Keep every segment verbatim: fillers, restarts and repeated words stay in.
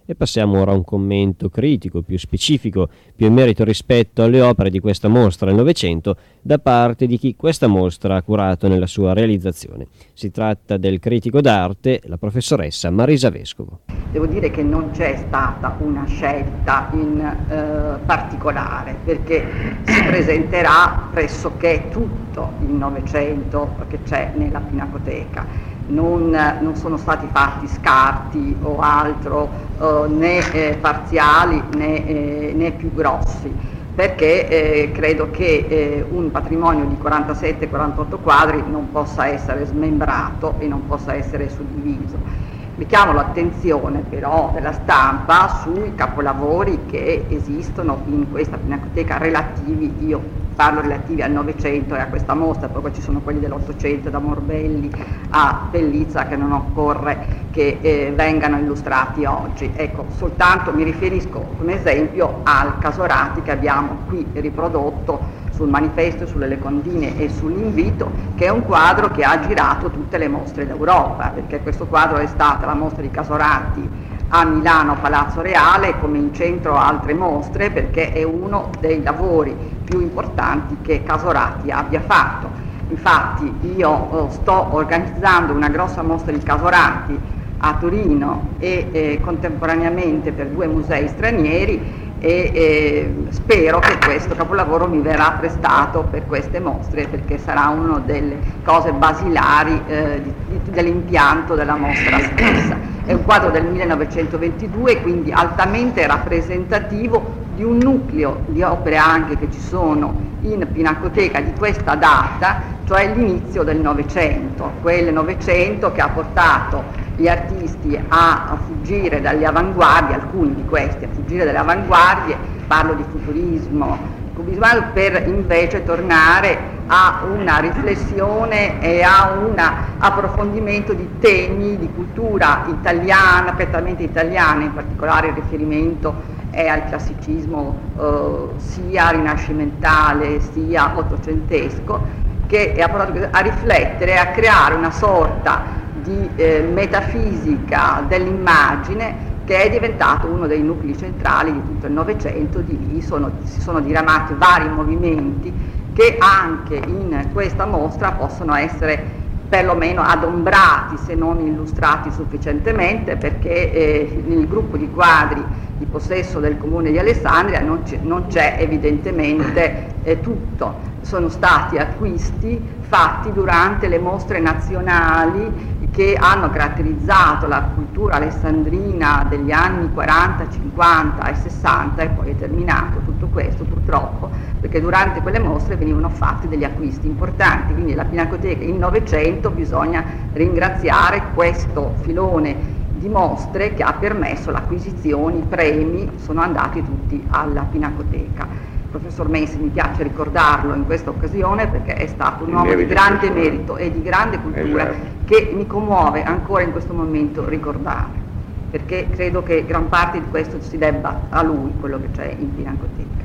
E passiamo ora a un commento critico, più specifico, più in merito rispetto alle opere di questa mostra del Novecento da parte di chi questa mostra ha curato nella sua realizzazione. Si tratta del critico d'arte, la professoressa Marisa Vescovo. Devo dire che non c'è stata una scelta in eh, particolare, perché si presenterà pressoché tutto il Novecento che c'è nella Pinacoteca. Non, non sono stati fatti scarti o altro, eh, né eh, parziali né, eh, né più grossi, perché eh, credo che eh, un patrimonio di quarantasette quarantotto quadri non possa essere smembrato e non possa essere suddiviso. Richiamo l'attenzione però della stampa sui capolavori che esistono in questa Pinacoteca relativi, io parlo relativi al Novecento e a questa mostra, poi ci sono quelli dell'Ottocento, da Morbelli a Bellizza, che non occorre che eh, vengano illustrati oggi. Ecco, soltanto mi riferisco come esempio al Casorati che abbiamo qui riprodotto sul manifesto, sulle Lecondine e sull'invito, che è un quadro che ha girato tutte le mostre d'Europa, perché questo quadro è stata la mostra di Casorati a Milano Palazzo Reale, come in centro altre mostre, perché è uno dei lavori più importanti che Casorati abbia fatto. Infatti io eh, sto organizzando una grossa mostra di Casorati a Torino e eh, contemporaneamente per due musei stranieri, e eh, spero che questo capolavoro mi verrà prestato per queste mostre, perché sarà una delle cose basilari eh, di, di, dell'impianto della mostra stessa. È un quadro del millenovecentoventidue, quindi altamente rappresentativo di un nucleo di opere anche che ci sono in Pinacoteca di questa data, cioè l'inizio del Novecento, quel Novecento che ha portato gli artisti a, a fuggire dalle avanguardie, alcuni di questi a fuggire dalle avanguardie, parlo di futurismo, cubismo, per invece tornare a una riflessione e a un approfondimento di temi di cultura italiana, prettamente italiana, in particolare il riferimento è al classicismo eh, sia rinascimentale sia ottocentesco, che ha portato a riflettere, a creare una sorta di eh, metafisica dell'immagine che è diventato uno dei nuclei centrali di tutto il Novecento. Di lì sono, si sono diramati vari movimenti che anche in questa mostra possono essere perlomeno adombrati, se non illustrati sufficientemente, perché eh, il gruppo di quadri di possesso del Comune di Alessandria non c'è, non c'è evidentemente eh, tutto. Sono stati acquisti fatti durante le mostre nazionali che hanno caratterizzato la cultura alessandrina degli anni quaranta, cinquanta e sessanta, e poi è terminato tutto questo purtroppo, perché durante quelle mostre venivano fatti degli acquisti importanti, quindi la Pinacoteca in Novecento bisogna ringraziare questo filone di mostre che ha permesso l'acquisizione, i premi sono andati tutti alla Pinacoteca. Il professor Mensi, mi piace ricordarlo in questa occasione perché è stato un uomo di grande merito e di grande cultura, esatto, che mi commuove ancora in questo momento ricordare, perché credo che gran parte di questo si debba a lui, quello che c'è in Pinacoteca.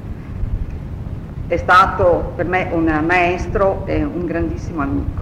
È stato per me un maestro e un grandissimo amico.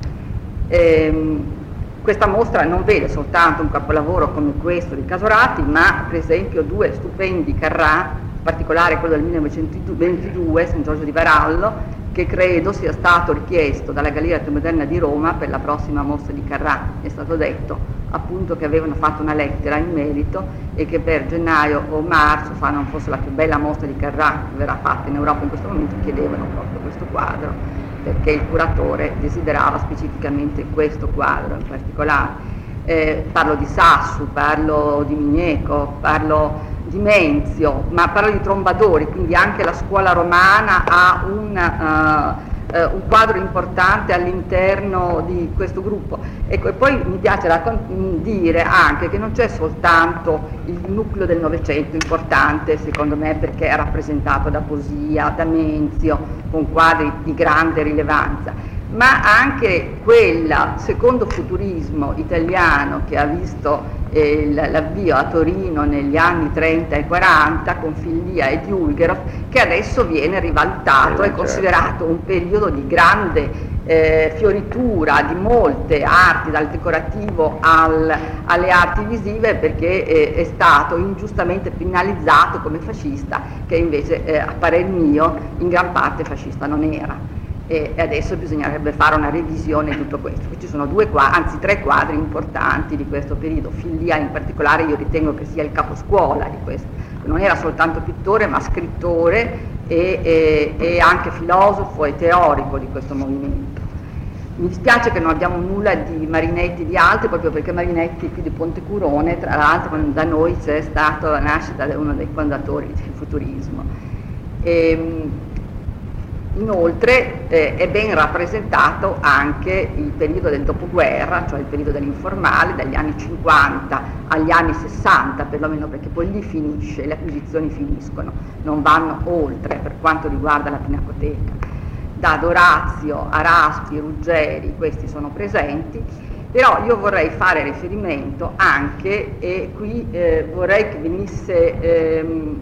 Ehm, questa mostra non vede soltanto un capolavoro come questo di Casorati, ma per esempio due stupendi Carrà, in particolare quello del millenovecentoventidue, San Giorgio di Varallo, che credo sia stato richiesto dalla Galleria d'Arte Moderna di Roma per la prossima mostra di Carrà. È stato detto appunto che avevano fatto una lettera in merito e che per gennaio o marzo, fanno forse la più bella mostra di Carrà che verrà fatta in Europa in questo momento, chiedevano proprio questo quadro, perché il curatore desiderava specificamente questo quadro in particolare. Eh, parlo di Sassu, parlo di Migneco, parlo di Menzio, ma parlo di Trombadori, quindi anche la scuola romana ha un, uh, uh, un quadro importante all'interno di questo gruppo. Ecco, e poi mi piace raccon- dire anche che non c'è soltanto il nucleo del Novecento importante, secondo me, perché è rappresentato da Posia, da Menzio, con quadri di grande rilevanza, ma anche quel secondo futurismo italiano che ha visto eh, l'avvio a Torino negli anni trenta e quaranta con Fillia e Djulgerov, che adesso viene rivalutato e considerato un periodo di grande eh, fioritura di molte arti, dal decorativo al, alle arti visive, perché eh, è stato ingiustamente penalizzato come fascista, che invece eh, a parer mio in gran parte fascista non era. E adesso bisognerebbe fare una revisione di tutto questo. Qui ci sono due quadri, anzi tre quadri importanti di questo periodo. Fillia in particolare io ritengo che sia il caposcuola di questo, non era soltanto pittore ma scrittore e, e, e anche filosofo e teorico di questo movimento. Mi dispiace che non abbiamo nulla di Marinetti e di altri, proprio perché Marinetti qui di Pontecurone, tra l'altro da noi c'è stata la nascita di uno dei fondatori del futurismo. E, Inoltre eh, è ben rappresentato anche il periodo del dopoguerra, cioè il periodo dell'informale, dagli anni cinquanta agli anni sessanta, perlomeno, perché poi lì finisce, le acquisizioni finiscono, non vanno oltre per quanto riguarda la Pinacoteca. Da Dorazio a Raspi, Ruggeri, questi sono presenti, però io vorrei fare riferimento anche, e qui eh, vorrei che venisse ehm,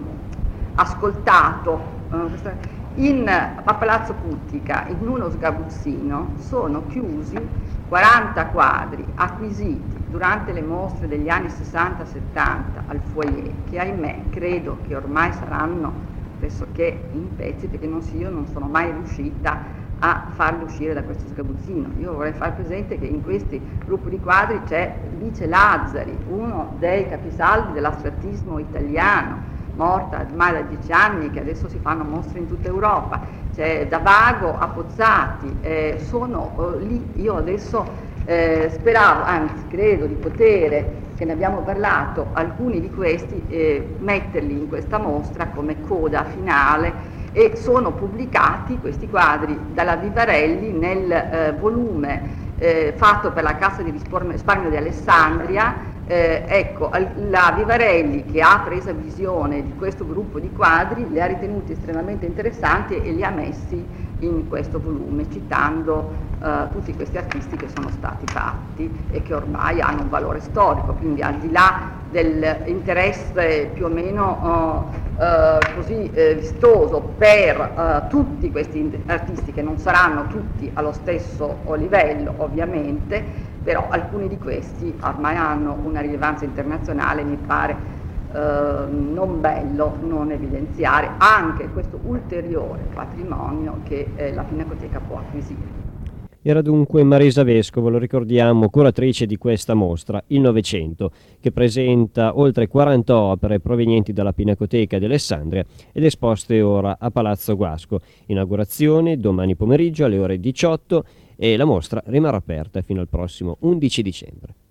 ascoltato, eh, questa, In, a Palazzo Puttica, in uno sgabuzzino, sono chiusi quaranta quadri acquisiti durante le mostre degli anni sessanta settanta al foyer, che ahimè credo che ormai saranno pressoché in pezzi, perché non si, io non sono mai riuscita a farli uscire da questo sgabuzzino. Io vorrei far presente che in questi gruppi di quadri c'è Lice Lazzari, uno dei capisaldi dell'astrattismo italiano, morta ormai da dieci anni, che adesso si fanno mostre in tutta Europa. C'è da Vago a Pozzati, eh, sono eh, lì. Io adesso eh, speravo, anzi credo di poter, che ne abbiamo parlato, alcuni di questi eh, metterli in questa mostra come coda finale, e sono pubblicati questi quadri dalla Vivarelli nel eh, volume eh, fatto per la Cassa di Risparmio di Alessandria. Eh, ecco, la Vivarelli, che ha presa visione di questo gruppo di quadri, li ha ritenuti estremamente interessanti e li ha messi in questo volume, citando eh, tutti questi artisti che sono stati fatti e che ormai hanno un valore storico, quindi al di là dell'interesse più o meno eh, eh, così eh, vistoso per eh, tutti questi artisti, che non saranno tutti allo stesso livello ovviamente, però alcuni di questi ormai hanno una rilevanza internazionale. Mi pare eh, non bello non evidenziare anche questo ulteriore patrimonio che eh, la Pinacoteca può acquisire. Era dunque Marisa Vescovo, lo ricordiamo, curatrice di questa mostra, Il Novecento, che presenta oltre quaranta opere provenienti dalla Pinacoteca di Alessandria ed esposte ora a Palazzo Guasco. Inaugurazione domani pomeriggio alle ore diciotto, e la mostra rimarrà aperta fino al prossimo undici dicembre.